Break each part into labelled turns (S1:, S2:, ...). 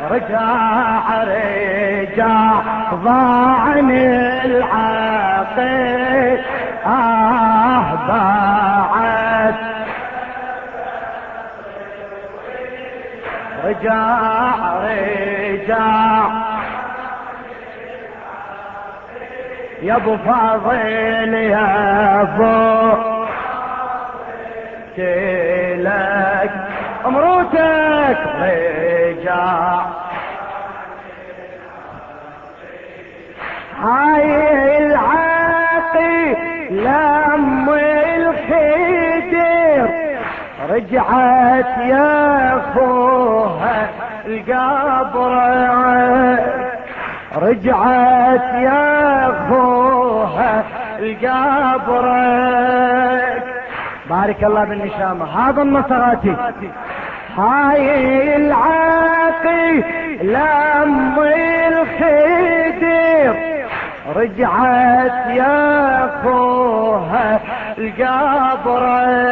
S1: رجع ضاعني العقل بعد رجع يا ابو فاضل يا ابو لك امروتك رجع هاي العاقي لم الخدر رجعت يا اخوها القبر رجعت يا اخوها القبر بارك الله بالنشامة هذا النصراتي هاي العاقي لم الخدر رجعت يا اخوها القبر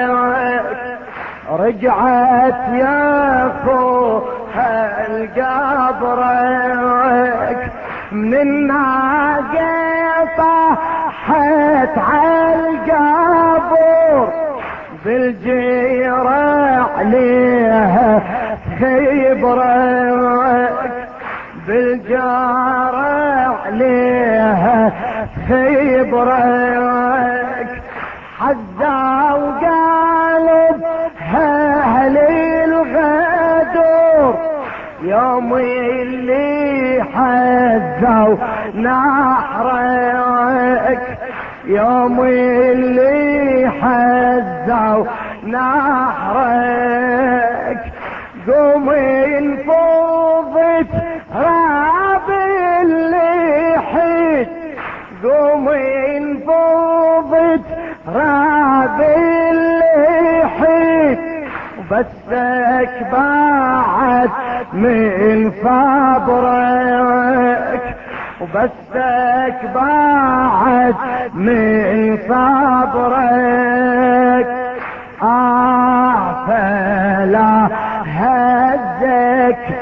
S1: رجعت يا اخوها القبر من الناقة طاحت عالقبر بالجيرة عليها خيبرك بالجارة عليها خيبرك حزة وقالب اهلي الغدر يوم اللي حزوا نحرك يوم اللي حزوا نحرك قوم انفضت راب اللي حيت قوم انفضت راب اللي حيت بسك بعد من صبرك وبسك بعد من صبرك فلا هزك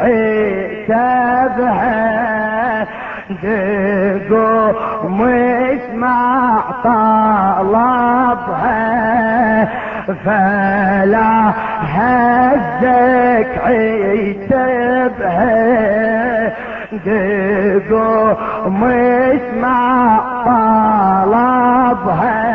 S1: عتبها دقو مسمع طلبها فلا هزك عتبها دقو مسمع طلبها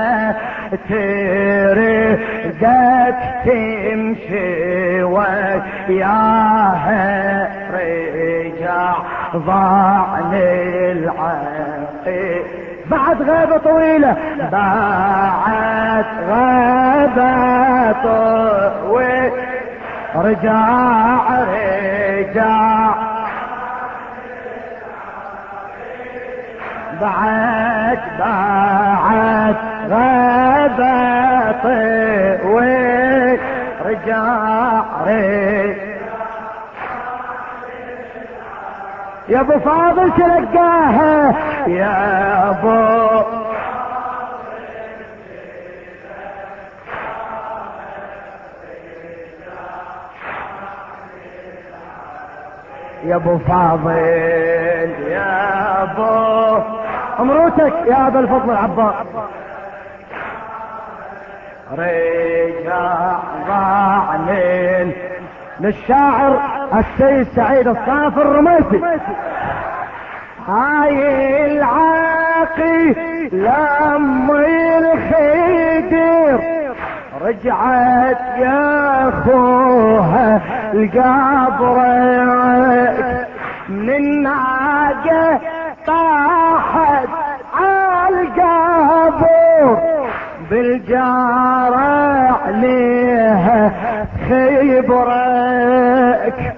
S1: ترقت تمشي وياها رجع ضعني العقيل بعد غيبة طويلة بعد غيبة طويلة رجع بعد غابة طويل رجع يا ابو فاضل تلقاها يا ابو يا ابو فاضل يا ابو امروتك يا ابا الفضل العباس رجع ضاعني للشاعر السيد سعيد الصافي الرميسي هاي العاقي لم الخدر رجعت يا اخوها القبرك من الناقة طاحت عالقبر بالجارة عليها خيبرك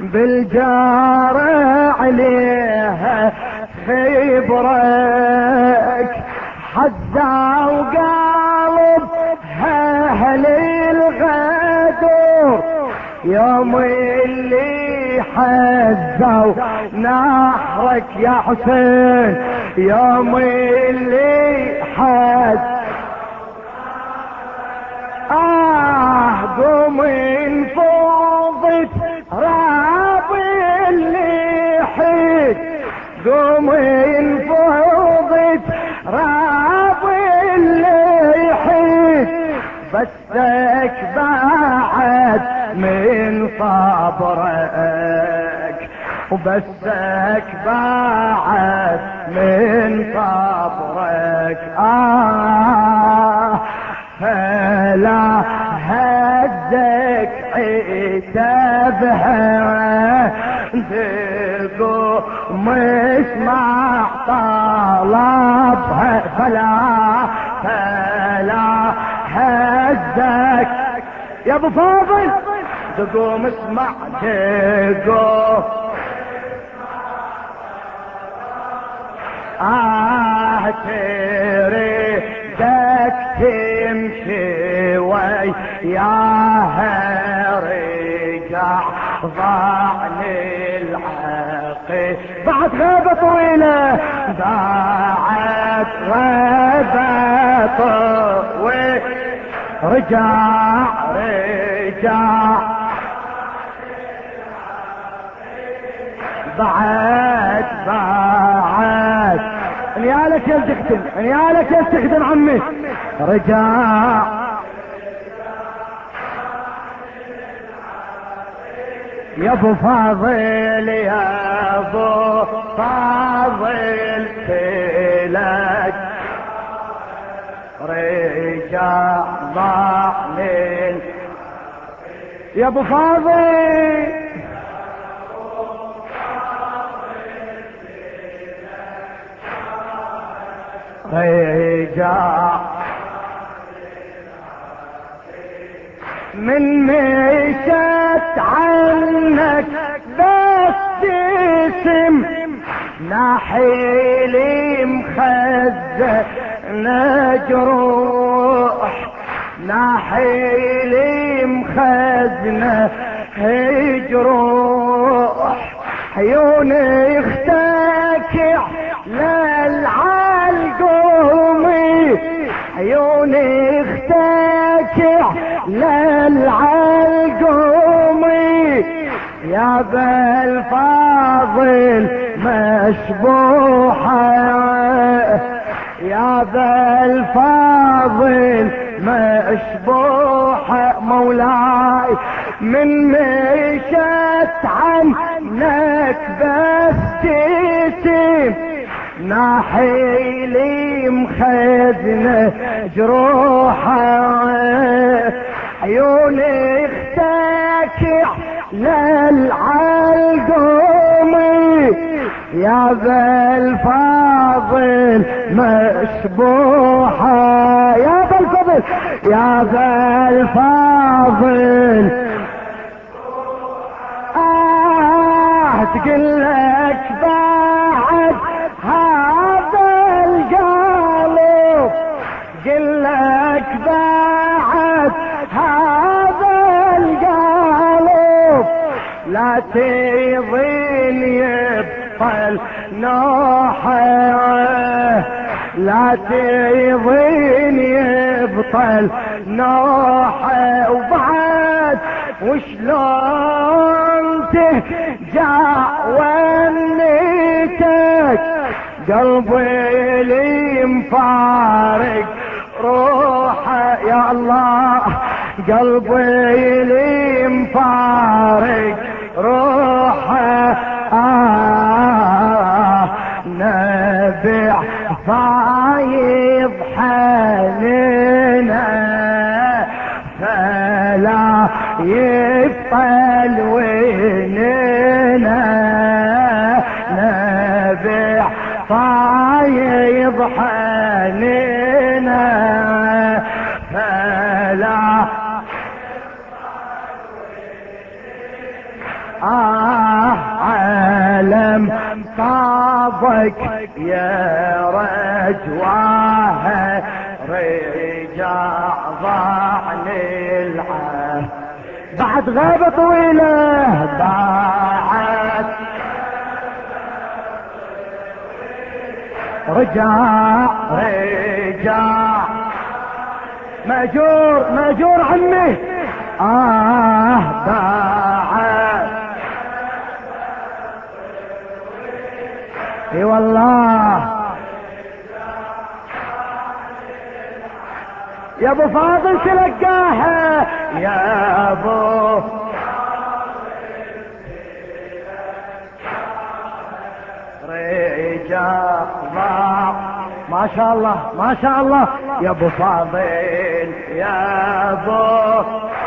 S1: بالجارة عليها خيبرك حزة وقالب اهلي الغدر يوم اللي حزوا نحرك يا حسين يوم اللي حز قوم انفضت رابي قوم انفضت راب اللي يحيد بسك بعد من صبرك وبسك بعد من صبرك فلا هدك عتابها دقو مسمع طلبها فلا هدك يا ابو فاضل دقو مسمع دقو تريدك تمشي وياها رجع ضعني العقل بعد غابة طويلة ضاعت غابة طويلة رجع بعد نيالك يستخدم عمي رجع يا ابو فاضل يا ابو فاضل تلك رجع ضعني يا ابو فاضل رجع من مشت عنك بس اسم ناحيلي مخزن جروح ناحيلي مخزن جروح عيوني اختكع للعالقومي عيوني اختكع للعالقومي يا بالفاضل مشبوحة يا بالفاضل مشبوحة مولاي من مشت عنك بس تسم ناحيلي مخزنة جروحة عيوني اختكع للعالقومي يا بالفاضل مشبوحة يا بالفاضل يا بالفاضل تقلك بعد هذا القلب قلك بعد هذا القلب لا تظن يبطل نوحه لا تظن يبطل نوحه وبعد وشلون تهجع ونيتك قلبي لي مفارق روحه يا الله قلبي لي مفارق روحه نبع فايض حنينه فلا يبطل ويننا نبع فايض حنينه فلا عالم صابك يا رجواه رجع ضعني العهد بعد غابة طويلة بعد رجع ماجور عمي بعد اي والله يا ابو فاضل تلقاها يا ابو رجع ضاع. ما شاء الله ما شاء الله يا ابو فاضل يا ابو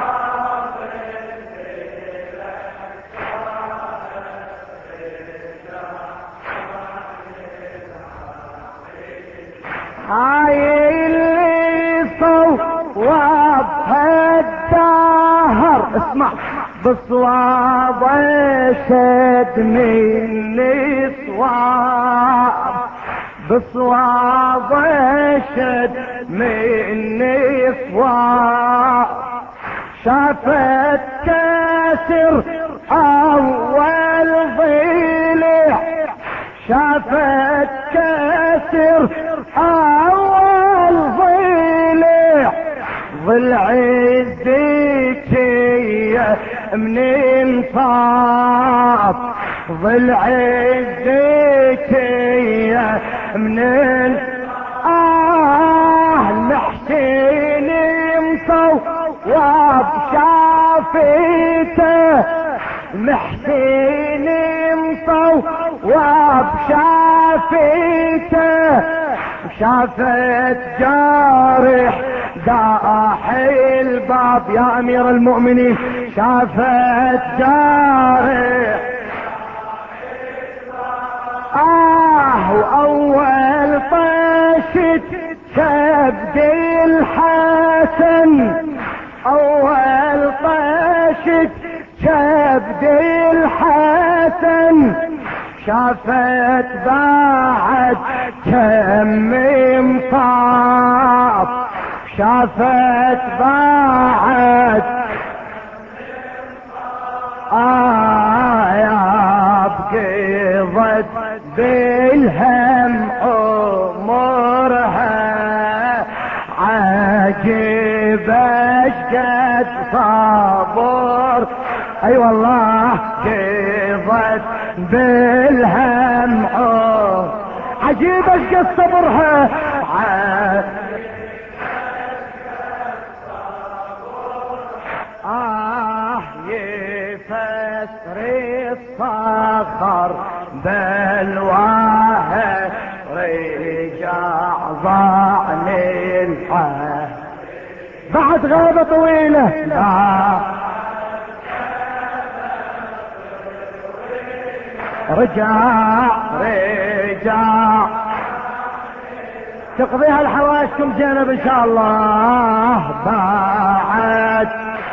S1: هاي اللي صواب الدهر اسمع بصواب شد مني صواب بصواب شد مني صواب شافت كاسر اول ضلع شافت كاسر اول ضلع ضلع الزكية من انصاب ضلع الزكية من المحسين مصواب شافته محسين مصواب شافته شافت جارح داح الباب يا امير المؤمنين شافت جارح واول طشت كبد الحسن اول طشت كبد الحسن شافت بعد كم مصاب شافت بعد يا بقضت بالهم عمرها عجيب اشقد صبر اي والله قضت بالهم عجيب اشقد صبرها يفسر الصخر بلواه رجع ضعني الحال بعد غابة طويلة رجع تقضيها الحواشكم جانب ان شاء الله بعد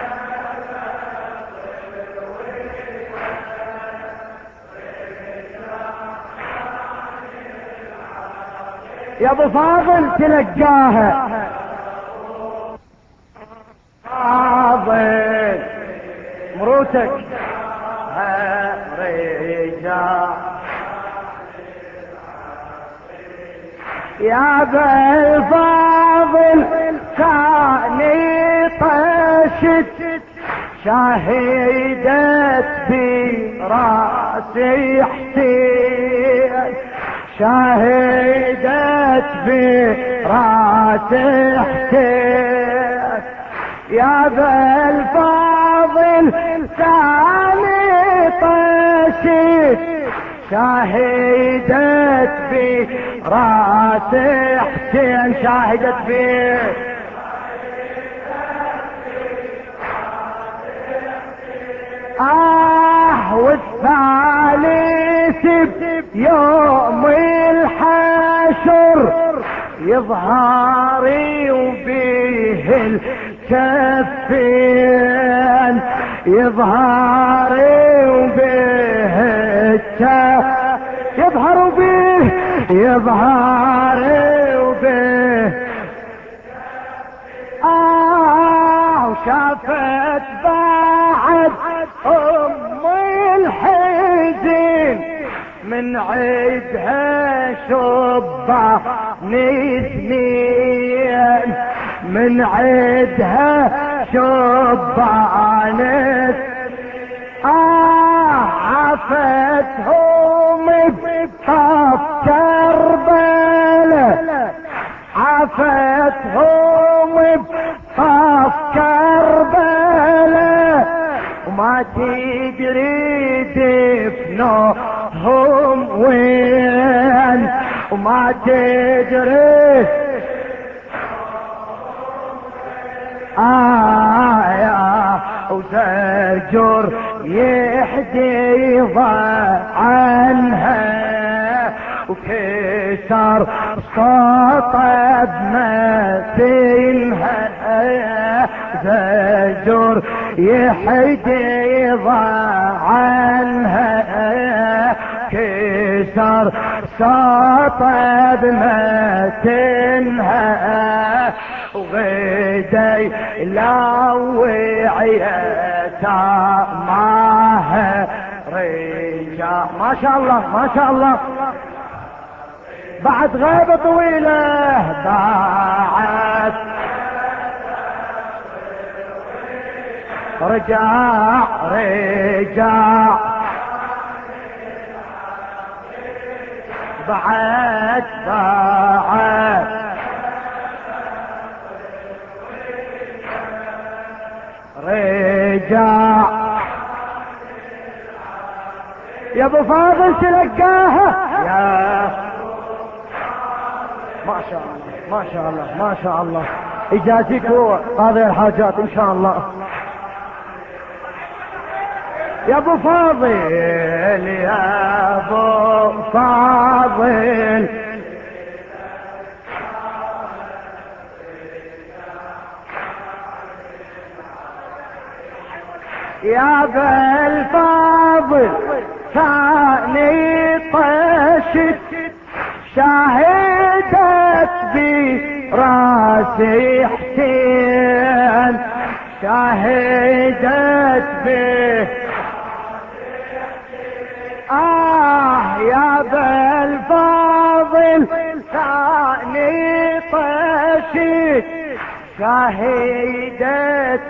S1: يا ابو فاضل تلقاها فاضل مروتك رجع يا بالفاضل ثاني طشت شهيدت براسي حسين شهيدت براسي حسين يا بالفاضل ثاني طشت شهيدت براسي حسين شهدت والثالث بيوم الحشر يظهري وبيه الكفين يظهري وبيه الكفين يظهر وبيه وشافت بعد امي الحزين من عيدها شبان سنين من عيدها شبان عفتهم بطف وما تدري دفنهم وين، وما تدري يا وزجر يحدي عنها، وكسر سطب مثلها، زجر يحدي عنها، كسر سطب مثلها، وغدي لوعيتا معها رجع. ما شاء الله ما شاء الله. بعد غيبة طويلة بعد رجع بعد رجع يا ابو فاضل تلقاها يا ما شاء الله ما شاء الله ما شاء الله. يجازيك قاضي الحاجات ان شاء الله يا ابو فاضل يا ابو فاضل. يا ابا الفاضل ثاني طشت شاهدت براسي حسين، شاهدت يا ابا الفاضل ثاني طشت شاهدت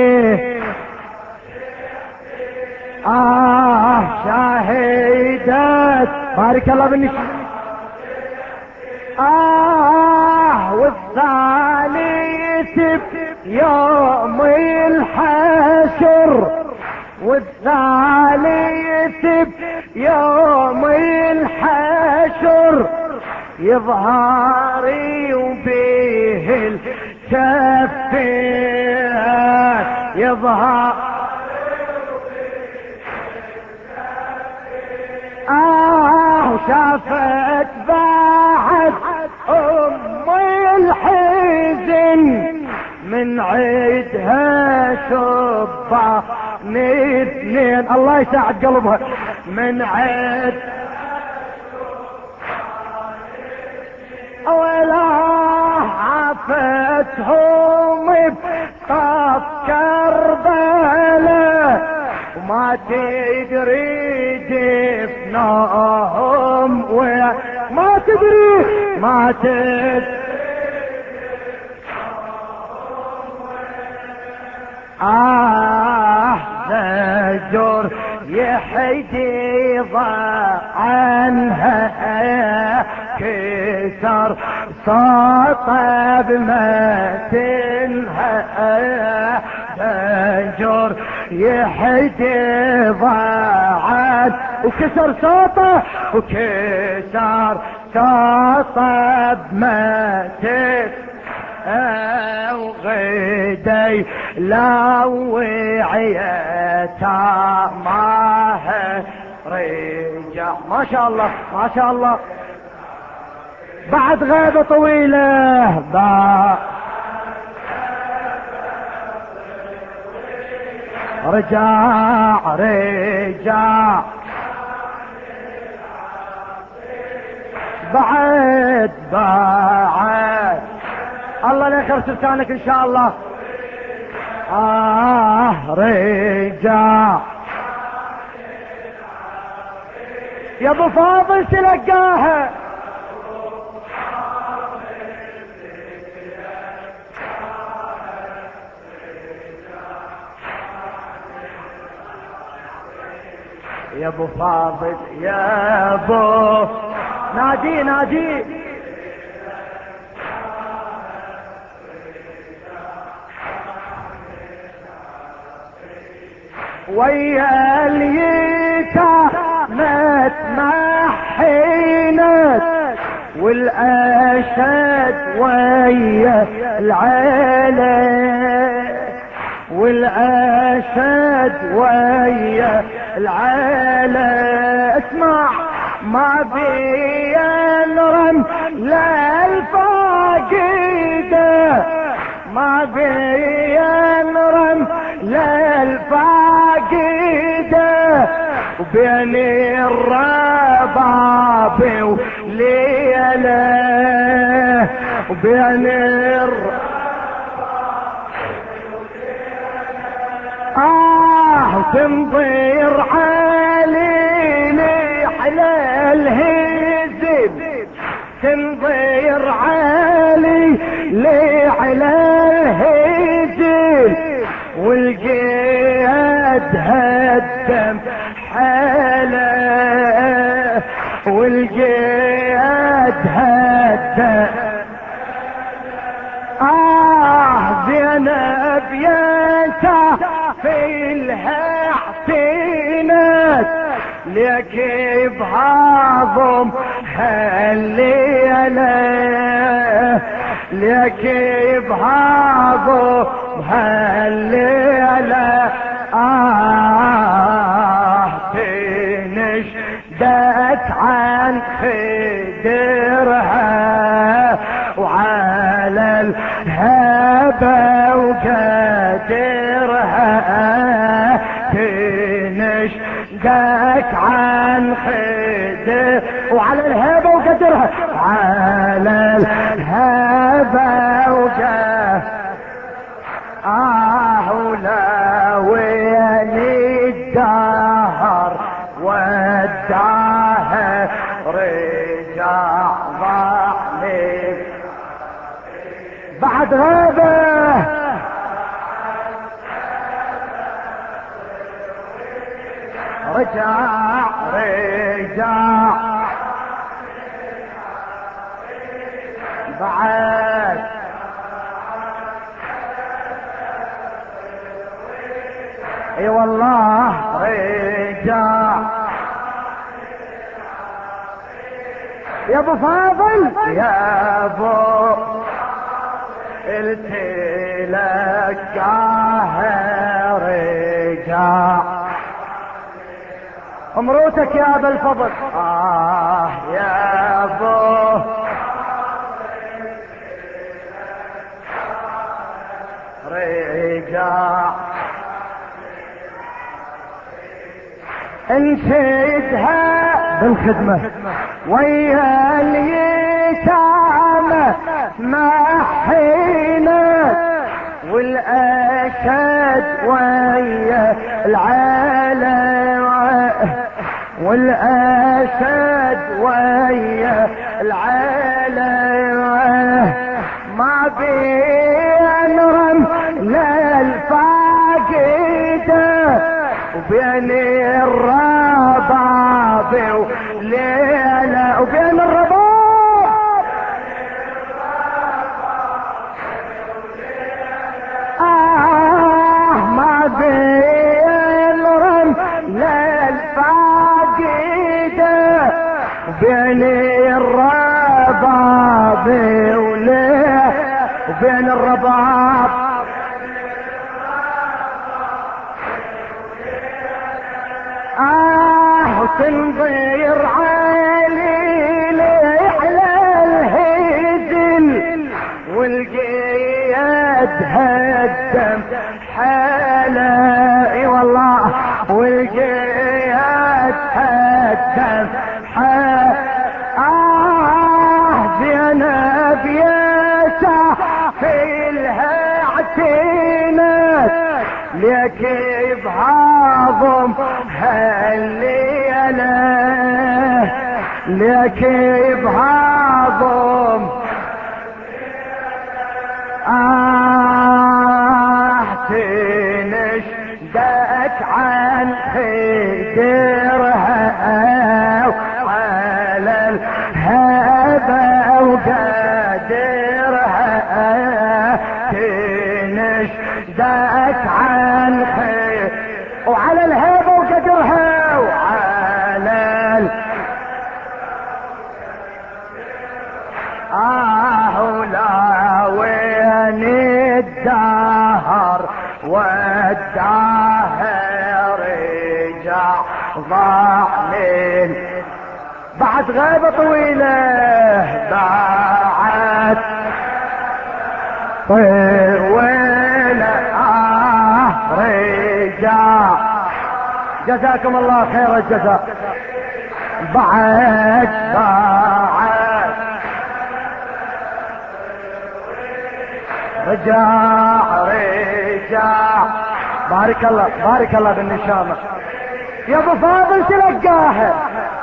S1: شاهدت بارك الله بالنسبة والثالث يوم الحشر، والثالث يوم الحشر يظهري وبيه الكفين، يظهر شافت بعد امي الحزن من عيدها شبان اثنين، الله يساعد قلبها من عيد ولا عفتهم بطف كربلاء، وما تدري دفنهم ما تدري ما تدري زجر يحيدي عنها، كسر سطب متنها، زجر يحيدي عنها وكسر سطب، وكسر سطب متنها، وغدي لوعيتا معها رجع. ما شاء الله ما شاء الله. بعد غيبة طويلة رجع بعد الله لا يخرس لسانك ان شاء الله. رجع يا ابو فاضل تلقاها يا ابو فاضل يا ابو نادي نادي ويا اليتامى تمحينت والأسد ويا العيلة والأسد ويا العيلة. اسمع ما بينرم للفاقدة ما بينرم للفاقدة وبين الرباب وليله وبين تنطير عليني على الهزل تنطير علي لي على الهزل والجياد هدم حاله والجياد هدم زينب يا في اعتنت لك بهضم هالليلة لك بهضم هالليلة تنشدت عن خدرها وعلى الهبة وقدرها تنشدك عن خدر وعلى الهبة وقدرها على الهبة وقدرها ولا وين الدهر وداها رجع ضعلي بعد غابة رجع بعد اي والله رجع يا ابو فاضل يا ابو التلقاها رجع امروتك يا ابا الفضل يا ابو رجع انشدها بالخدمة ويا اليتامى محينت والأسد ويا العالم والأسد ويا العالم ما بينرم للفاقدة وبين الرباب وليلة وبين الرباب ما بين رم للفاقدة وبين الرباب وليلة وبين الرباب وتنظير علي على الهزل والقياد هدم حاله اي والله والقياد هدم حاله زينب يا في اعتنت لك بهضم هالليلة لك بهضم تنشدت عن خدرها وعلى الهبة وقدرها تنشدت عن خدرها وعلى ضعنين بعد غيبة طويلة بعد طويلة رجع جزاكم الله خير الجزاء بعد رجع بارك الله بالنشامة يا ابو فاضل تلقاها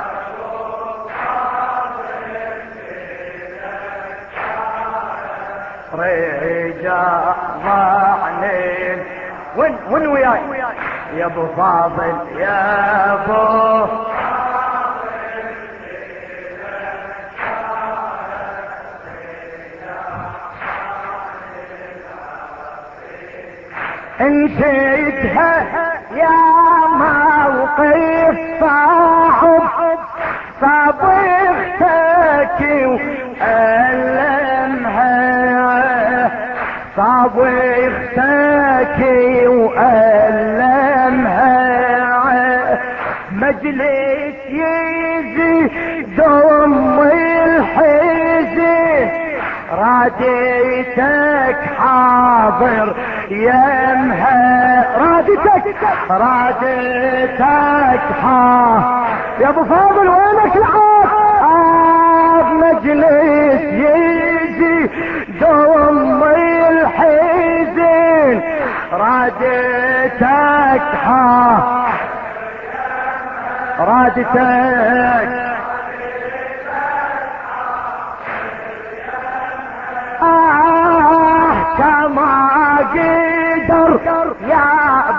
S1: رجع ضعنين وين وياي يا ابو فاضل يا ابو انشدها يا موقف صعب اختك وألمها صعب اختك وألمها مجلس يزيد ام الحزن راديتك حاضر يمها راديتك يا ابو فاضل وينك العاب مجلس يجي دوم الحزن راديتك كما قدر يا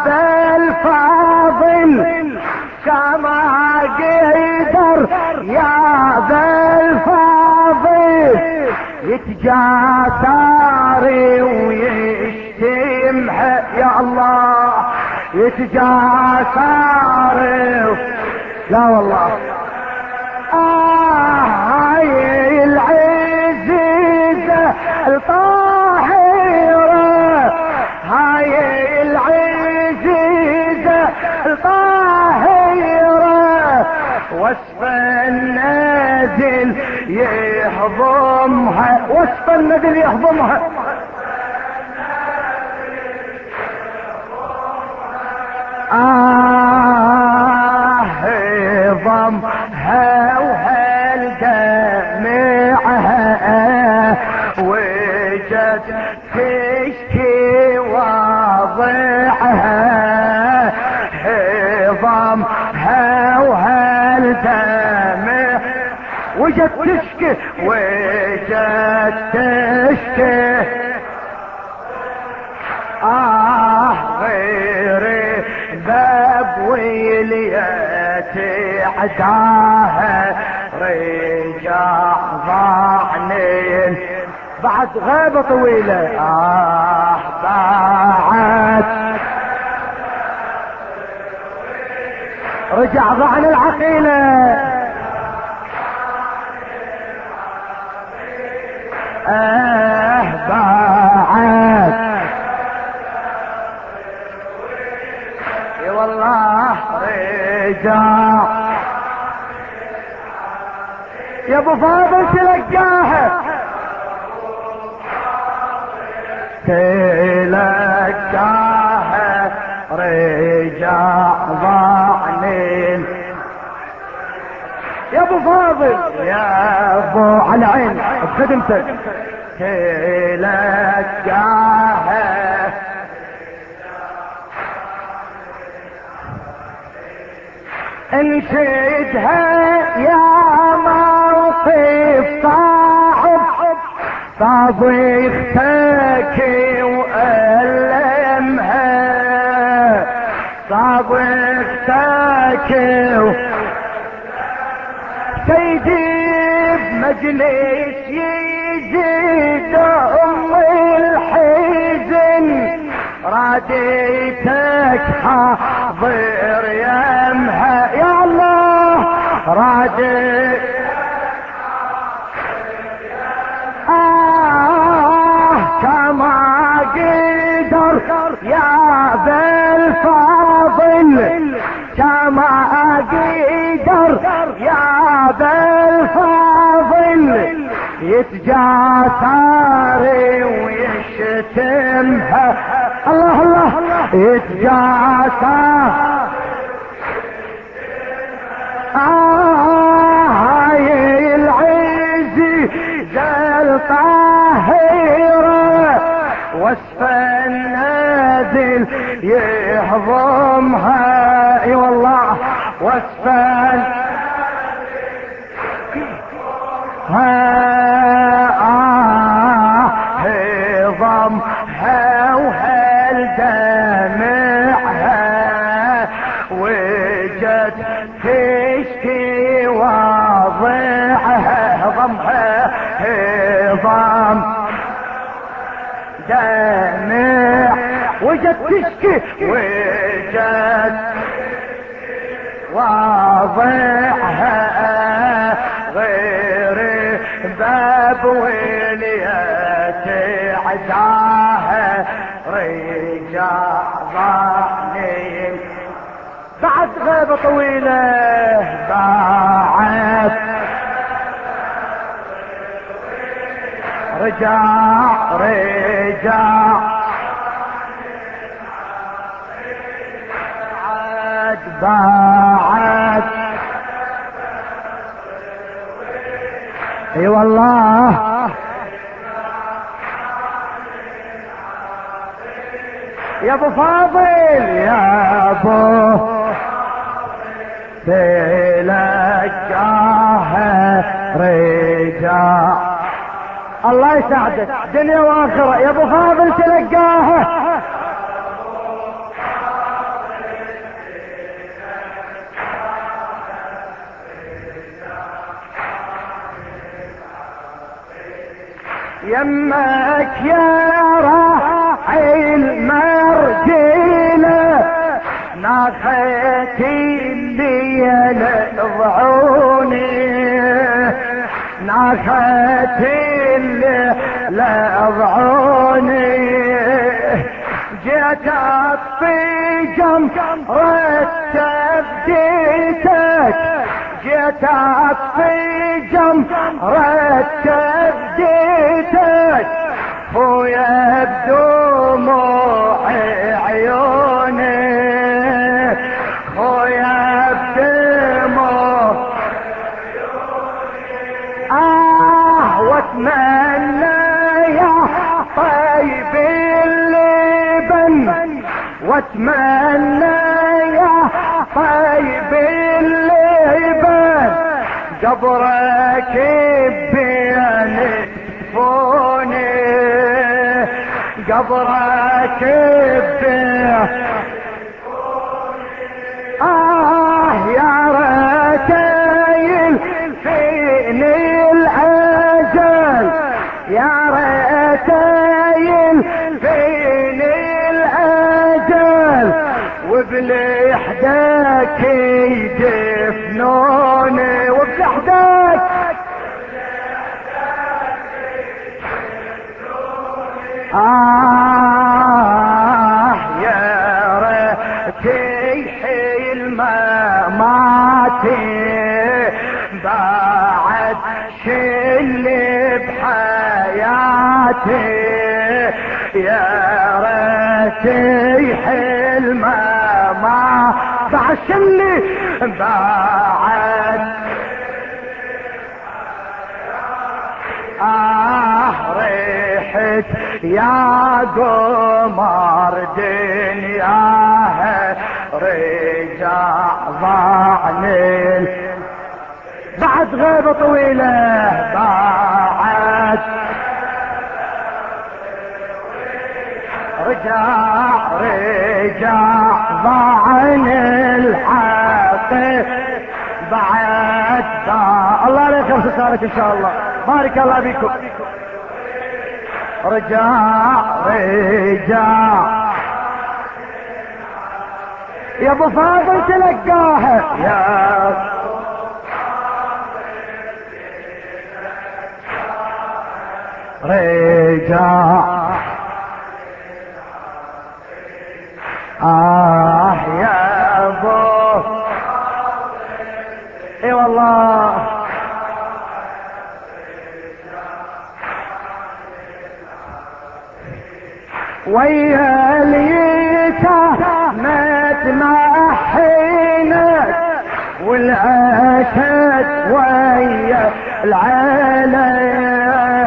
S1: بالفاضل كما قدر يا بالفاضل يتجاسر ويشتمها يا الله يتجاسر لا والله هاي العزيزة الطاهرة هاي العزيزة الطاهرة وصف النازل يهضمها وصف النازل يهضمها هضمها وهالدمعها وجد تشكي واضعها هضمها وهالدمع وجد تشكي غيري باب ويليات عداها رجع ضعنين بعد غيبة طويلة بعد رجع ضعن العقيلة بعد اي والله رجع يا ابو فاضل تلقاها رجع ضعنين يا ابو فاضل يا ابو على عين بخدمتك تلقاها انشدها يا موقف صعب اختك وألمها صعب اختك سيدي بمجلس يجي ام الحزن راديتك حاضر يمها يا الله راديتك كما قدر يا بالفاضل كما قدر يا بالفاضل يتجاسر ويشتمها. الله الله يتجاسر هاي العزي زل طاهرة وصف النازل يهضمها. اي والله وصف هضمها وهالدمعها وجت تشكي واضعها. هضمها هضم دمع وجت تشكي وجت واضعها غير باب وليت عداها رجع ظالم بعد غيبة طويلة بعد رجع بعد اي والله يا ابو فاضل يا ابو تلقاها رجع. الله يساعدك دنيا واخرة يا ابو فاضل تلقاها. يمك يا راعي المرجلة ناخيتي الليل اضعوني ناخيتي الليل اضعوني جيت اطفي جمرة تبديتك جيت اطفي جمرة تبديتك ويا بدموع عيوني خويا بدموع واتمنى يا طيب اللبن واتمنى يا طيب اللبن قبرك بين كفوني قبرك بين يا ريتيل فيني الاجل يا ريتيل فيني الاجل وبلحدك يدفنوني وبلحدك يا ريتي المماتي بعد شل بحياتي يا ريتي الممات بعد شل بعد ريحت يا قمر دنياها رجع ضعني بعد غيبة طويلة بعد رجع ضعني الحق بعد الله لا يخلص لسانك ان شاء الله بارك الله بكم رجع يا ابو فاضل تلقاها يا رجع يا ابو والله. ويا اليتامى تمحينك والأسد ويا العالم،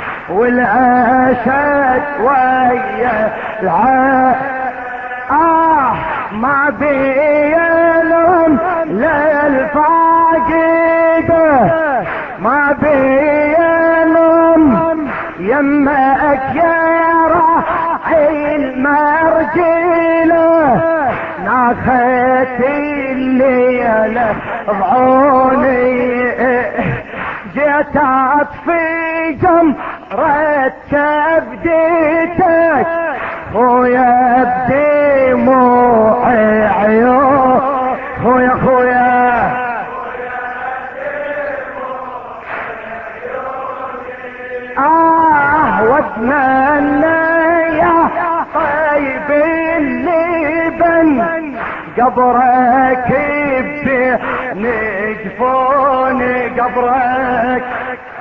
S1: والأسد ويا العالم. ما بينهم للفاقده، ما بينهم يمك يا راعي المرجله، ناخت الليله ضعوني جيت اطفي جمرة كبدتك خويا بدموعي عيون، خويا خويا واتمنى يا طيب اللبن قبرك بنجفوني قبرك